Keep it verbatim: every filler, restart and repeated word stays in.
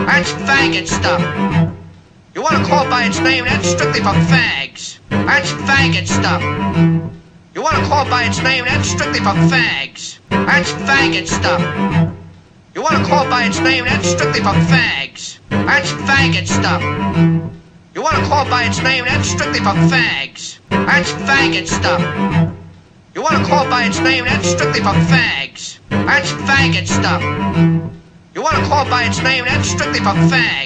That's faggot stuff. You want to call it by its name, that's strictly for fags. That's faggot stuff. You want to call it by its name, that's strictly for fags. That's faggot stuff. You want to call it by its name, that's strictly for fags. That's faggot stuff. You want to call it by its name, that's strictly for fags. That's faggot stuff. You want to call it by its name, that's strictly for fags. That's faggot stuff. You want to call it by its name, that's strictly for fags.